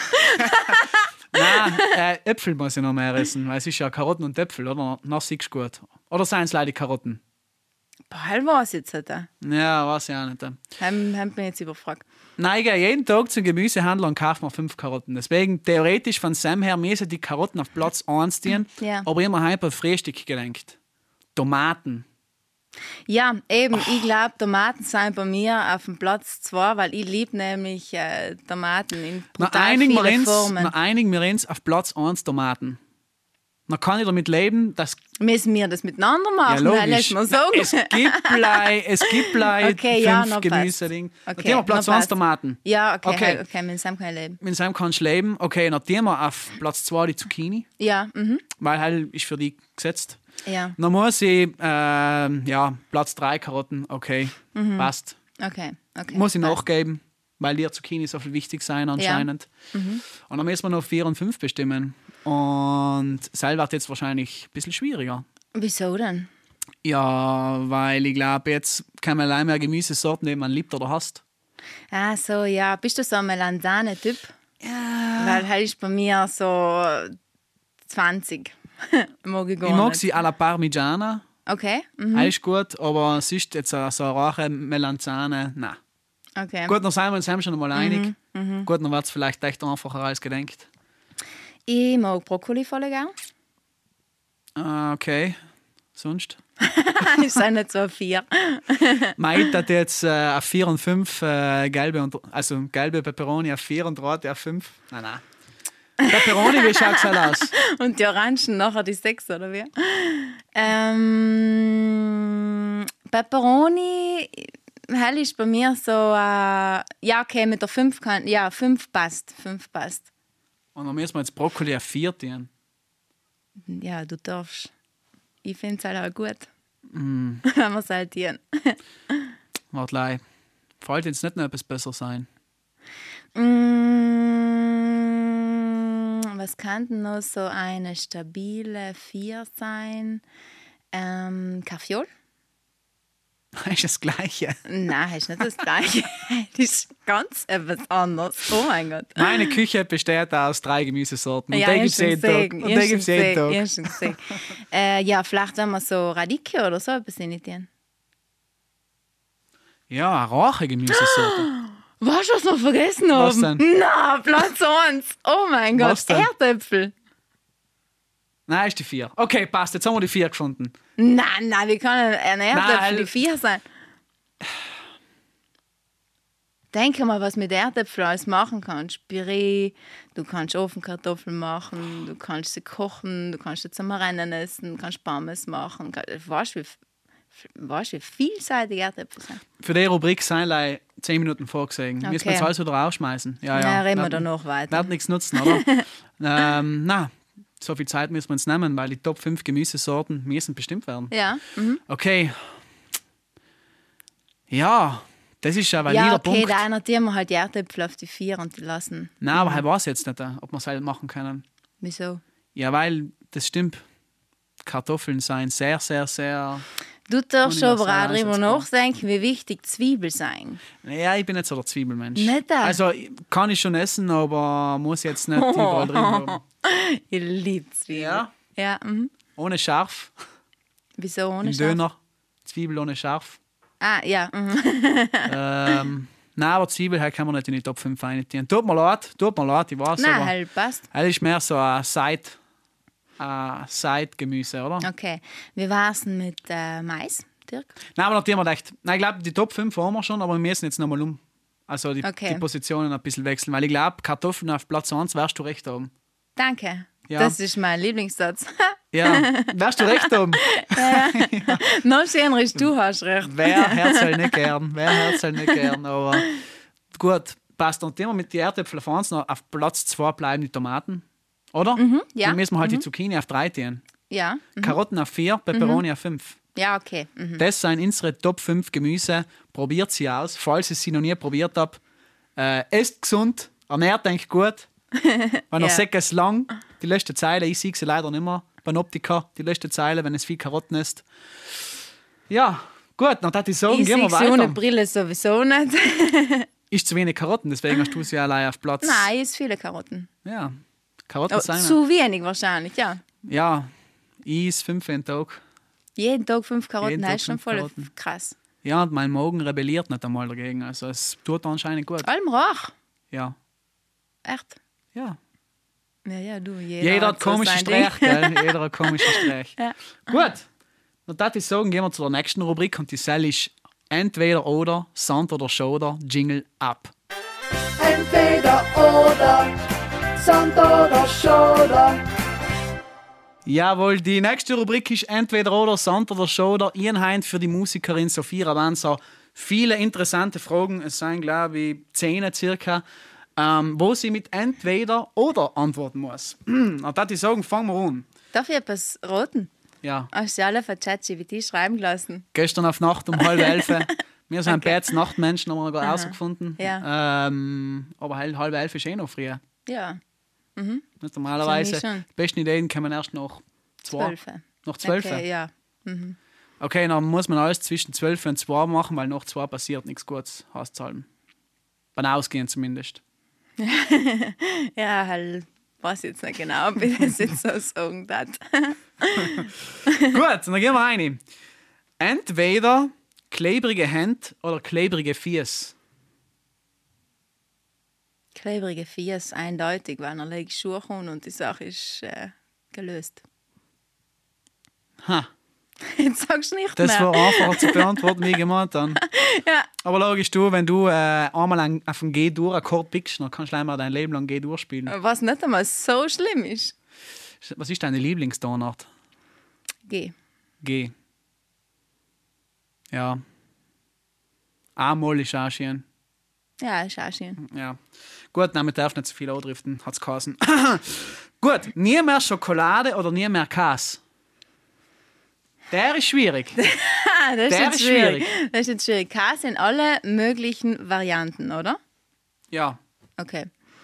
A: Nein, äh, Äpfel muss ich noch mehr essen, weil es ist ja Karotten und Äpfel, oder? Noch siehst du gut. Oder seien es leider die Karotten?
B: Boah, weiß ich jetzt nicht.
A: Ja, weiß ich auch nicht.
B: Haben, haben mich jetzt überfragt.
A: Nein, ich gehe jeden Tag zum Gemüsehändler und kaufe mir fünf Karotten. Deswegen, theoretisch von Sam her, müssen die Karotten auf Platz eins stehen.
B: Ja.
A: Aber immer halb auf Frühstück gelenkt. Tomaten.
B: Ja, eben, oh. Ich glaube, Tomaten sind bei mir auf dem Platz zwei, weil ich liebe nämlich äh, Tomaten in brutal vielen Formen.
A: Wir einigen wir uns auf Platz eins Tomaten. Dann kann ich damit leben, dass...
B: Müssen wir das miteinander machen?
A: Ja, logisch.
B: Mal sagen.
A: Es gibt blei, es gibt blei
B: okay,
A: fünf
B: ja,
A: Gemüse-Ding.
B: Okay,
A: dann haben wir Platz eins Tomaten.
B: Ja, okay,
A: okay.
B: okay, mit Sam kann ich leben.
A: Mit Sam kannst du leben. Okay, dann haben wir auf Platz zwei die Zucchini.
B: Ja, mhm.
A: Weil halt ist für die gesetzt.
B: Ja.
A: Dann muss ich, äh, ja, Platz drei Karotten, okay, mhm. passt.
B: Okay, okay.
A: Muss ich
B: passt.
A: nachgeben, weil die Zucchini so viel wichtig sein anscheinend.
B: Ja. Mhm.
A: Und dann müssen wir noch vier und fünf bestimmen. Und selber wird jetzt wahrscheinlich ein bisschen schwieriger.
B: Wieso denn?
A: Ja, weil ich glaube, jetzt kann man allein mehr Gemüsesorten, die man liebt oder hasst.
B: Ah, so, ja. Bist du so ein Melanzane-Typ?
A: Ja.
B: Weil halt ist bei mir so zwanzig. mag ich gar
A: ich mag
B: nicht.
A: sie alla Parmigiana.
B: Okay. Mhm.
A: Das ist gut, aber sonst jetzt so eine rohe Melanzane, nein.
B: Okay.
A: Gut, dann sind wir uns schon einmal einig.
B: Mhm. Mhm.
A: Gut, dann wird es vielleicht echt einfacher als gedacht.
B: Ich mag Brokkoli voll gern.
A: Ah, okay. Sonst?
B: Ich sei nicht so ein vier.
A: Meint hat jetzt äh, auf vier und fünf äh, gelbe und also gelbe Peperoni auf vier und rote auf fünf. Nein, nein. Peperoni, wie schaut es halt aus?
B: Und die Orangen nachher die sechs, oder wie? Ähm, Peperoni hell ist bei mir so, äh, ja, okay, mit der fünf kann, ja, fünf passt, fünf passt.
A: Und dann müssen wir jetzt Brokkoli auf vier tun.
B: Ja, du darfst. ich finde es halt auch gut.
A: Mm.
B: Wenn wir es halt tun.
A: Warte, lei. Fällt jetzt nicht noch etwas besser sein?
B: Mm, was kann denn noch so eine stabile vier sein? Ähm, Kaffeeol?
A: Ist das Gleiche.
B: Nein, ist nicht das Gleiche. Das ist ganz etwas anderes. Oh mein Gott.
A: Meine Küche besteht aus drei Gemüsesorten. Und
B: Ja,
A: die
B: ich
A: gibt es jeden Tag. Und die gibt es jeden Tag.
B: äh, ja, vielleicht wenn wir so Radicchio oder so etwas in tun.
A: Ja, eine rohe Gemüsesorte.
B: Weißt du, was wir vergessen haben?
A: Was denn?
B: Na, Platz eins. Oh mein Gott,
A: Was denn?
B: Erdäpfel.
A: Nein, ist die vier. Okay, passt. Jetzt haben wir die vier gefunden.
B: Nein, nein, wie kann ein Erdäpfel
A: Nein.
B: die vier sein? Denke mal, was mit Erdäpfeln alles machen kannst. Püree, du kannst Ofenkartoffeln machen, du kannst sie kochen, du kannst sie zum Rennen essen, du kannst Pommes machen. Weißt du, wie, weißt, wie vielseitig Erdäpfel sind?
A: Für die Rubrik sind leider zehn Minuten vorgesehen.
B: Okay.
A: Müssen wir jetzt alles wieder rausschmeißen. Ja,
B: Ja,
A: ja.
B: reden wir
A: Wird-
B: danach weiter.
A: Wird nichts nutzen, oder? ähm, na, so viel Zeit müssen wir uns nehmen, weil die Top fünf Gemüsesorten müssen bestimmt werden.
B: Ja, mhm.
A: Okay. Ja, das ist ja, weil
B: ja
A: jeder
B: okay,
A: Punkt...
B: da einer wir halt die Erdäpfel auf die vier und die lassen.
A: Nein, aber ich weiß jetzt nicht, ob wir es halt machen können.
B: Wieso?
A: Ja, weil, das stimmt, Kartoffeln seien sehr, sehr, sehr...
B: Du darfst aber auch
A: Universal
B: darüber
A: einsetzbar.
B: nachdenken, wie wichtig Zwiebeln sein.
A: Ja, ich bin nicht so der Zwiebelmensch.
B: Nicht da?
A: Also, kann ich schon essen, aber muss jetzt nicht überall drin haben.
B: Ich liebe Zwiebeln.
A: Ja?
B: Ja, mhm.
A: Ohne Scharf.
B: Wieso ohne
A: Im
B: Scharf?
A: Döner. Zwiebel ohne Scharf.
B: Ah, ja. Mhm.
A: ähm, nein, aber Zwiebel halt kann man nicht in die Top fünf reintun. Tut mir leid, tut mir leid, ich weiß,
B: Nein,
A: aber
B: halt passt.
A: das ist mehr so ein Side, ein Side-Gemüse, oder?
B: Okay. Wie war es denn mit äh, Mais, Dirk?
A: Nein, aber nachdem wir gedacht, nein, ich glaube, die Top fünf haben wir schon, aber wir müssen jetzt nochmal um. Also die,
B: Okay.
A: die Positionen ein bisschen wechseln, weil ich glaube, Kartoffeln auf Platz eins wirst du recht haben.
B: Danke.
A: Ja.
B: Das ist mein Lieblingssatz.
A: Ja, wirst du recht haben.
B: Noch schöner ist, du hast recht.
A: Wer herzelt nicht gern, wer herzelt nicht gern, aber gut, passt. Und immer mit den Erdäpfeln auf eins noch auf Platz zwei bleiben die Tomaten, oder?
B: ja.
A: Dann müssen wir halt die Zucchini auf drei tun.
B: Ja,
A: Karotten auf vier, Peperoni auf fünf.
B: ja, okay. Mhm.
A: Das sind unsere Top fünf Gemüse. Probiert sie aus, falls ihr sie noch nie probiert habt. Äh, esst gesund, ernährt euch gut. Wenn ihr
B: Ja.
A: seht es lang, die letzte Zeile, ich sehe sie leider nicht mehr, beim Optiker, die letzte Zeile, wenn es viel Karotten ist. Ja, gut, dann würde ich sagen,
B: Ich
A: gehen wir
B: sehe ohne
A: weiter.
B: Brille sowieso nicht.
A: Ist zu wenig Karotten, deswegen hast du sie allein auf Platz.
B: Nein, ist viele Karotten.
A: Ja, Karotten
B: Oh,
A: sind
B: zu wenig wahrscheinlich, ja.
A: ja, ich esse fünf jeden Tag.
B: Jeden Tag fünf Karotten,
A: Jeden
B: das
A: Tag
B: ist schon
A: fünf
B: voll
A: Karotten.
B: krass.
A: Ja, und mein Magen rebelliert nicht einmal dagegen, also es tut anscheinend gut.
B: Allem Rauch.
A: Ja,
B: Echt?
A: ja.
B: Ja, ja, du. Jeder,
A: Jeder hat
B: so
A: komische
B: sein Ding.
A: Streich, gell? Jeder hat komische Streich.
B: Ja.
A: Gut, dann darf ich sagen, gehen wir zu der nächsten Rubrik und die Sell ist entweder oder, Sand oder Schoder, Jingle ab.
C: Entweder oder, Sand oder Schoder.
A: Jawohl, die nächste Rubrik ist entweder oder, Sand oder Schoder. Ihren für die Musikerin Sophie Ravenza viele interessante Fragen. Es sind, glaube ich, zehn circa, ähm, wo sie mit entweder oder antworten muss. Und da ich sagen, fangen wir an.
B: Darf ich etwas roten?
A: Ja,
B: Hast du alle von ChatGPT schreiben gelassen?
A: gestern auf Nacht um halb elf. Wir sind
B: Okay.
A: okay. Nachtmenschen, haben wir gerade herausgefunden.
B: Ja.
A: Ähm, aber halb, halb elf ist eh noch früh.
B: Ja,
A: Nicht normalerweise,
B: Für mich schon.
A: die besten Ideen kommen erst nach zwei.
B: zwölf.
A: Nach zwölf?
B: Okay, ja.
A: Okay, dann muss man alles zwischen zwölf und zwei machen, weil nach zwei passiert nichts Gutes, heißt es halt. Beim Ausgehen zumindest.
B: Ja, halt, weiß jetzt nicht genau, ob ich das jetzt so sagen darf.
A: Gut, dann gehen wir rein. Entweder klebrige Hände oder klebrige Fies.
B: Klebrige Fies, eindeutig, wenn er legt Schuhe an und die Sache ist äh, gelöst.
A: Ha,
B: Jetzt sagst du nicht
A: das
B: mehr.
A: war einfacher zu beantworten, wie gemeint dann.
B: Ja.
A: Aber logisch, du, wenn du äh, einmal ein, auf einen G-Dur-Akkord pickst, dann kannst du einmal dein Leben lang G-Dur spielen.
B: Was nicht einmal so schlimm ist.
A: Was ist deine Lieblingstonart?
B: Geh.
A: G. Ja. A-Moll ist auch schön.
B: Ja, ist auch schön.
A: Ja. Gut, damit darf nicht zu viel andriften, hat's geheißen. Gut, nie mehr Schokolade oder nie mehr Käse? Der ist schwierig.
B: Ah, das ist
A: Der
B: jetzt
A: ist
B: schwierig.
A: schwierig.
B: Das ist jetzt schwierig. Käse in alle möglichen Varianten, oder?
A: Ja.
B: Okay.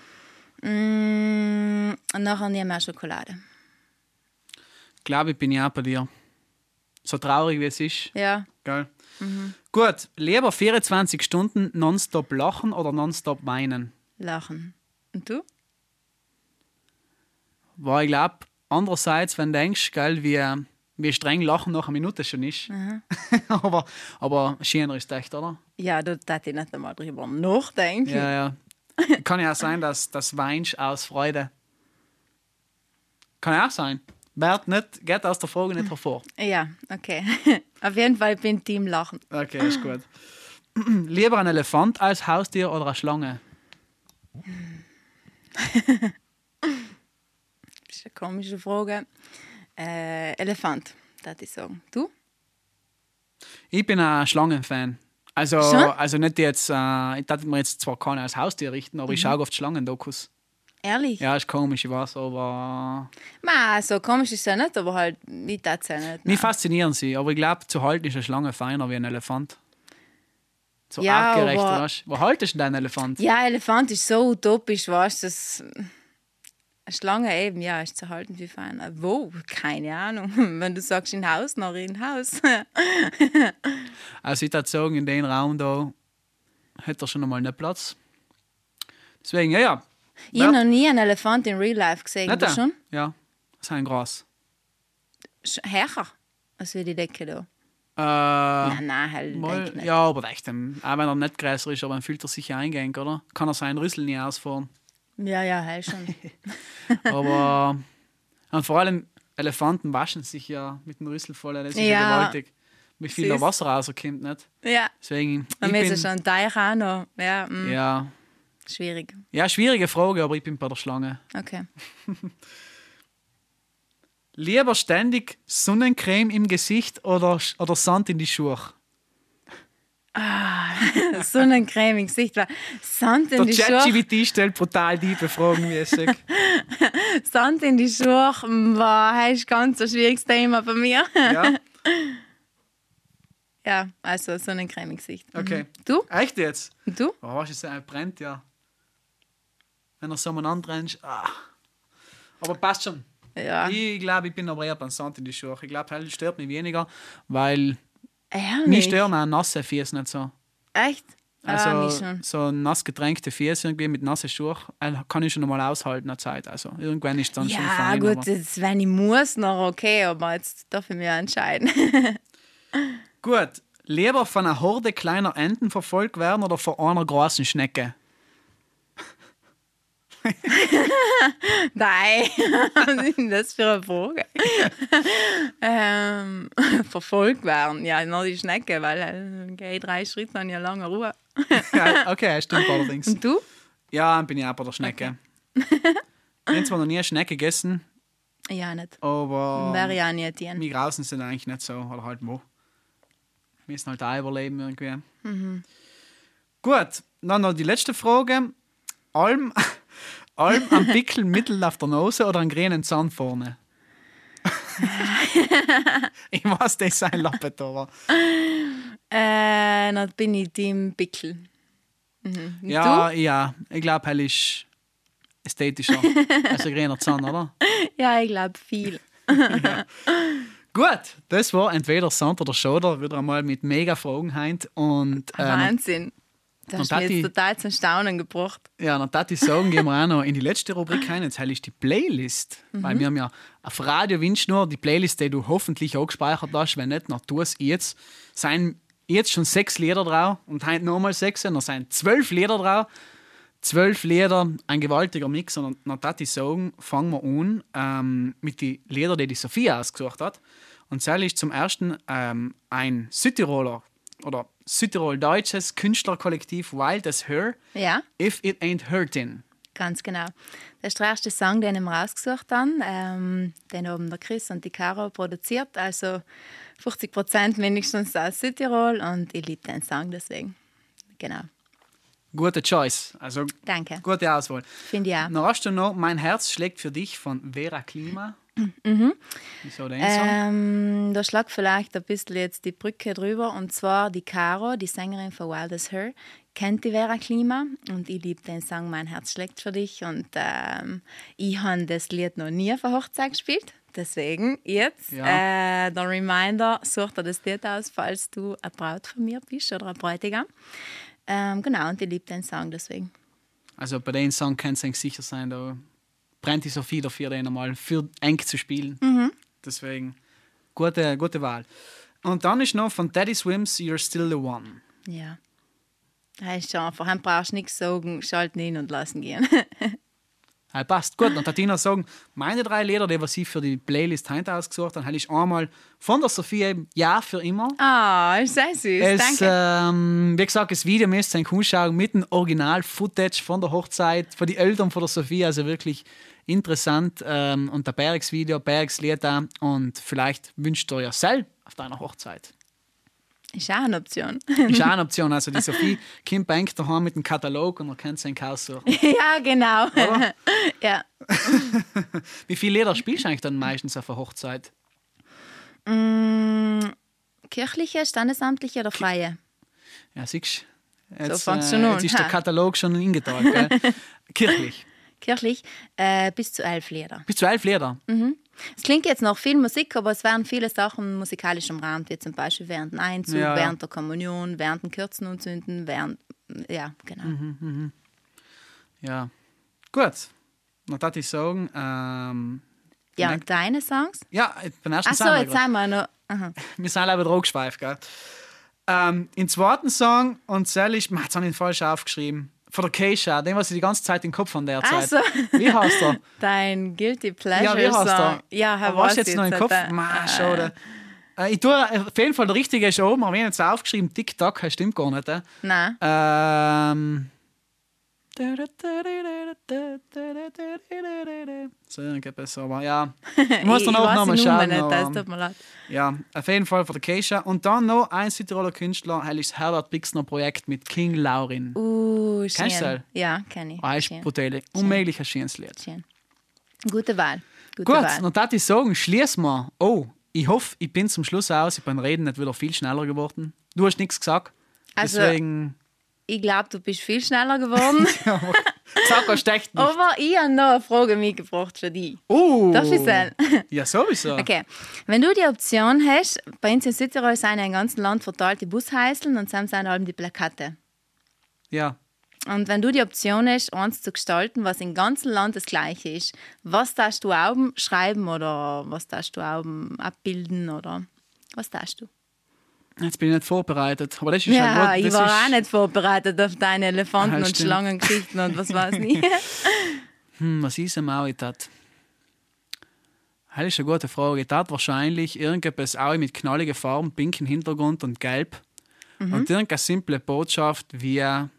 B: Mm, und nachher nie mehr Schokolade.
A: Glaube ich, bin ich auch bei dir. So traurig wie es ist.
B: Ja.
A: Gell? Mhm. Gut, lieber vierundzwanzig Stunden nonstop lachen oder nonstop weinen?
B: Lachen. Und du?
A: Weil ich glaube, andererseits, wenn du denkst, gell, wie, wie streng Lachen nach einer Minute schon ist. aber, aber schöner ist echt, oder?
B: Ja, da darf ich nicht einmal drüber nachdenken.
A: Ja, ja. Kann ja auch sein, dass das weinst aus Freude. Kann ja auch sein. Wird nicht, geht aus der Frage nicht hervor.
B: Ja, okay. Auf jeden Fall bin ich Team Lachen.
A: Okay, ist gut. Lieber ein Elefant als Haustier oder eine Schlange?
B: Das ist eine komische Frage. Äh, Elefant, darf ich sagen. Du?
A: Ich bin ein Schlangenfan. Also,
B: Schon?
A: also nicht jetzt, äh, ich darf mir jetzt zwar keine als Haustier richten, aber mhm. ich schaue oft Schlangendokus.
B: Ehrlich?
A: Ja, ist komisch, ich weiß, aber...
B: Ma, so komisch ist es ja nicht, aber halt, ich darf es ja nicht.
A: Mich faszinieren sie, aber ich glaube, zu halten ist eine Schlange feiner wie ein Elefant. So
B: Ja,
A: artgerecht,
B: aber-
A: weißt du? Wo haltest du denn einen Elefant?
B: Ja, Elefant ist so utopisch, weißt du, das... Eine Schlange eben, ja, ist zu halten wie fein. Wo? Keine Ahnung. Wenn du sagst, in Haus, noch in Haus.
A: Also ich würde sagen, in dem Raum da hätte er schon einmal nicht Platz. Deswegen, ja, ja.
B: Ich habe noch nie einen Elefant in Real Life gesehen.
A: Nicht
B: Du
A: der?
B: schon?
A: Ja, das ist ein Gras.
B: Sch- Härcher als wie die Decke da.
A: Äh,
B: Nein, nein, halt
A: mal,
B: denk nicht.
A: ja, aber echt, ähm, auch wenn er nicht größer ist, aber dann fühlt er sich eingehen, oder? Kann er seinen Rüssel nie ausfahren.
B: Ja, ja, halt schon.
A: Aber und vor allem Elefanten waschen sich ja mit dem Rüssel voll. Das ist ja,
B: Ja.
A: gewaltig. Wie viel da
B: Süß.
A: Wasser rauskommt, nicht?
B: Ja.
A: Deswegen, ich
B: Und mir ist
A: bin,
B: ja schon ein Teich auch noch. Ja, mm,
A: ja,
B: schwierig.
A: ja, schwierige Frage, aber ich bin bei der Schlange.
B: Okay.
A: Lieber ständig Sonnencreme im Gesicht oder, oder Sand in die Schuhe?
B: Sonnencreme im Gesicht war Sand in
A: Der
B: die Schuhe.
A: ChatGPT stellt brutal tiefe Fragen, wie es sagt.
B: Sand in die Schuhe war ist ganz ein schwieriges Thema bei mir.
A: Ja,
B: Ja, also Sonnencreme im Gesicht. Mhm.
A: okay.
B: Du?
A: Echt jetzt?
B: Und du?
A: Oh, was ist das? Er brennt ja. Wenn er so umeinander rennt. Ah. Aber passt schon.
B: Ja.
A: Ich glaube, ich bin aber eher beim Sand in die Schuhe. Ich glaube, das stört mich weniger, weil
B: Ehrlich?
A: mich stören auch nasse Füße nicht so.
B: Echt?
A: Also
B: ah, mich schon.
A: so nass getränkte Füße irgendwie mit nassen Schuhen äh, kann ich schon einmal aushalten eine Zeit. Also irgendwann ist es dann schon
B: Ja,
A: fein.
B: gut,
A: aber-
B: das, wenn ich muss, noch okay, aber jetzt darf ich mich ja entscheiden.
A: Gut, lieber von einer Horde kleiner Enten verfolgt werden oder von einer großen Schnecke?
B: Nein, was ist denn das für eine Frage? ähm, verfolgt werden, ja, nur die Schnecke, weil äh, gehe ich drei Schritte, dann ja lange Ruhe.
A: Ja, okay, stimmt allerdings.
B: Und du?
A: Ja, bin ich auch bei der Schnecke. Ich habe zwar noch nie eine Schnecke gegessen,
B: Ja, nicht.
A: aber
B: Wäre ja nicht die.
A: wir draußen sind eigentlich nicht so, oder halt wo. Wir müssen halt auch überleben irgendwie.
B: Mhm.
A: Gut, dann noch die letzte Frage. Alm, Alm am Pickel mittel auf der Nase oder einen grünen Zahn vorne? Ich weiß, das ist ein Lappet, aber...
B: Äh, dann bin ich Team Pickel. Mhm. Und
A: Ja, ja, ich glaube, er ist ästhetischer als ein grüner Zahn, oder?
B: du? Ja, ich glaube viel.
A: Gut, das war entweder Sand oder Schoder, wieder einmal mit mega Fragen heint. Und ähm,
B: Wahnsinn. Du hast
A: und
B: mich
A: Tati-
B: jetzt total zum Staunen gebracht.
A: ja, dann darf ich sagen, gehen wir auch noch in die letzte Rubrik rein. Jetzt ist die Playlist. Weil wir haben ja auf Radio Windschnur die Playlist, die du hoffentlich auch gespeichert hast. Wenn nicht, dann tu es jetzt. Seien jetzt schon sechs Lieder drauf und heute nochmal sechs, dann seien zwölf Lieder drauf. Zwölf Lieder, ein gewaltiger Mix. Und dann darf ich sagen, fangen wir an ähm, mit den Liedern, die die Sophia ausgesucht hat. Und zwar ist zum ersten ähm, ein Südtiroler oder Südtirol-deutsches Künstlerkollektiv Wild as Her,
B: Ja,
A: If It Ain't Hurtin'.
B: ganz genau. Das ist der erste Song, den wir rausgesucht haben. Ähm, den haben der Chris und die Caro produziert. Also fünfzig Prozent mindestens aus Südtirol. Und ich liebe den Song deswegen. Genau.
A: Gute Choice, also
B: Danke.
A: gute Auswahl.
B: Finde ich auch.
A: Dann hast du noch Mein Herz schlägt für dich von Vera Klima
B: Mhm.
A: Wieso den Song?
B: Ähm, da schlag vielleicht ein bisschen jetzt die Brücke drüber. Und zwar die Caro, die Sängerin von Wild as Her, kennt die Vera Klima. Und ich liebe den Song Mein Herz schlägt für dich. Und ähm, ich habe das Lied noch nie auf der Hochzeit gespielt. Deswegen jetzt
A: Ja.
B: äh, der Reminder, such dir das Lied aus, falls du eine Braut von mir bist oder ein Bräutigam. Ähm, genau, und ich liebe den Song deswegen.
A: Also bei dem Song kannst du eigentlich sicher sein, da brennt die Sophie dafür, den einmal für eng zu spielen.
B: Mhm.
A: Deswegen, gute, gute Wahl. Und dann ist noch von Daddy Swims You're Still the One.
B: Ja. Das ist schon einfach, dann brauchst du nichts sagen, schalten ihn und lassen gehen.
A: Ja, passt. Gut, und Tina sagen, meine drei Lieder, die was ich für die Playlist heute ausgesucht habe, habe ich einmal von der Sophie eben Ja für immer.
B: Ah, oh, ist sehr süß,
A: Es,
B: danke.
A: ähm, wie gesagt, das Video müsst ihr euch anschauen mit dem Original-Footage von der Hochzeit, von den Eltern von der Sophie, also wirklich interessant. Ähm, und der Bergs-Video, Bergs-Lied da. Und vielleicht wünscht ihr ja selbst auf deiner Hochzeit.
B: Ist auch eine Option.
A: Ist auch eine Option. Also die Sophie kommt bei euch daheim mit dem Katalog und ihr könnt es euch aussuchen.
B: Ja, genau.
A: Oder?
B: Ja.
A: Wie viele Lieder spielst du eigentlich dann meistens auf einer Hochzeit?
B: Mm, kirchliche, standesamtliche oder freie?
A: Ja, siehst du. Jetzt,
B: So fängst du
A: äh,
B: nun,
A: jetzt ist der
B: ha.
A: Katalog schon eingetragen. Gell? Kirchlich.
B: Kirchlich äh, bis zu elf Lieder.
A: Bis zu elf Lieder.
B: Es klingt jetzt noch viel Musik, aber es werden viele Sachen musikalisch umrahmt, wie zum Beispiel während dem Einzug,
A: Ja, ja.
B: während der Kommunion, während dem Kürzen und Sünden, während, ja, genau.
A: Ja. Gut. Dann darf ich sagen, ähm,
B: Ja,
A: Nein.
B: und deine Songs?
A: ja, beim ersten
B: Achso,
A: sind wir
B: jetzt
A: grad.
B: sind wir noch. Aha.
A: Wir sind aber drauf geschweift, gell? Ähm, Im zweiten Song, und soll ich, jetzt habe ich ihn falsch aufgeschrieben, von der Keisha, den, was ich die ganze Zeit im Kopf von der Zeit.
B: so.
A: Wie heißt er?
B: Dein Guilty Pleasure
A: Ja, wie heißt
B: Song.
A: er?
B: Ja, Herr
A: Aber was jetzt noch im Kopf?
B: Äh,
A: Ma, schade. Äh, ich tue auf jeden Fall, der richtige ist oben, aber ich habe jetzt aufgeschrieben, TikTok, das stimmt gar nicht. Äh.
B: Nein.
A: Ähm. So, irgendetwas, aber ja. Ich muss dann
B: ich
A: auch
B: weiß
A: nochmal
B: die Nummer
A: schauen.
B: nicht,
A: aber,
B: das tut mir leid.
A: ja, auf jeden Fall von der Keisha. Und dann noch ein Südtiroler Künstler, das ist das Herbert Bixner Projekt mit King Laurin.
B: Uh, schön.
A: Kennst du das?
B: Ja, kenne ich.
A: Ah, ist
B: Schön.
A: brutal. Unmöglich ein schönes Lied.
B: Schön. Gute Wahl. Gute
A: Gut,
B: Wahl.
A: dann darf ich sagen, schließen wir. Oh, ich hoffe, ich bin zum Schluss aus. Ich bin Reden nicht wieder viel schneller geworden. Du hast nichts gesagt.
B: Also-
A: Deswegen.
B: Ich glaube, du bist viel schneller geworden.
A: Sag, was steckt nicht.
B: Aber ich habe noch eine Frage mitgebracht für dich.
A: Oh.
B: Darf ich sein?
A: Ja, sowieso.
B: Okay. Wenn du die Option hast, bei uns in Südtirol sind ja im ganzen Land verteilt die Busheißeln und zusammen sind allem die Plakate.
A: Ja.
B: Und wenn du die Option hast, eins zu gestalten, was im ganzen Land das Gleiche ist, was darfst du Auben schreiben oder was darfst du Auben abbilden oder was darfst du?
A: Jetzt bin ich nicht vorbereitet. Aber das ist
B: Ja,
A: halt gut.
B: ich
A: Das
B: war
A: ist,
B: auch nicht vorbereitet auf deine Elefanten-
A: Ah,
B: und
A: stimmt.
B: Schlangengeschichten und was weiß ich.
A: Hm, was ist am auch tat? Das ist eine gute Frage. Ich tat wahrscheinlich irgendetwas auch mit knalligen Farben, pinken Hintergrund und gelb.
B: Mhm.
A: Und irgendeine simple Botschaft wie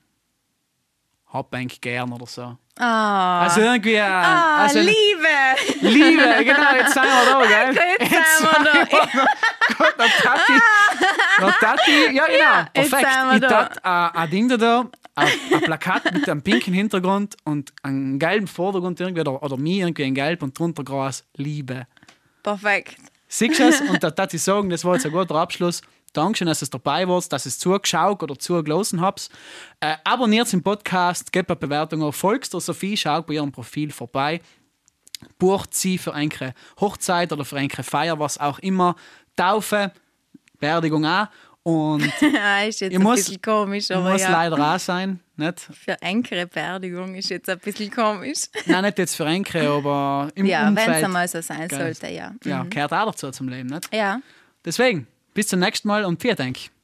A: hab eigentlich gern oder so.
B: Ah,
A: Also irgendwie.
B: ah
A: also,
B: Liebe!
A: Liebe, genau, jetzt sind wir da, gell?
B: Jetzt sind wir da.
A: Gut, dann tat ich, dann tat ich, ja genau,
B: jetzt
A: perfekt.
B: sind wir
A: Ich
B: da.
A: tat äh, ein Ding da, ein, ein Plakat mit einem pinken Hintergrund und einem gelben Vordergrund irgendwie, oder, oder mir irgendwie in gelb und drunter groß Liebe.
B: Perfekt.
A: Siehst du es? Und da tat ich sagen, das war jetzt ein guter Abschluss. Dankeschön, dass ihr dabei wart, dass ihr es zugeschaut oder zugelassen habt. Äh, abonniert den Podcast, gebt eine Bewertung auf, folgt der Sophie, schaut bei ihrem Profil vorbei. Bucht sie für eine Hochzeit oder für eine Feier, was auch immer. Taufe, Beerdigung auch. Und
B: ist jetzt
A: Ich
B: ein
A: muss-
B: bisschen komisch, aber
A: muss
B: ja.
A: leider auch sein. Nicht?
B: Für engere Beerdigung ist jetzt ein bisschen komisch.
A: Nein, nicht jetzt für eine, aber im
B: Ja, wenn
A: Umfeld.
B: es einmal so sein
A: Gell.
B: sollte, ja.
A: Ja,
B: Mhm.
A: gehört auch dazu zum Leben. Nicht?
B: Ja.
A: Deswegen, bis zum nächsten Mal und vielen Dank.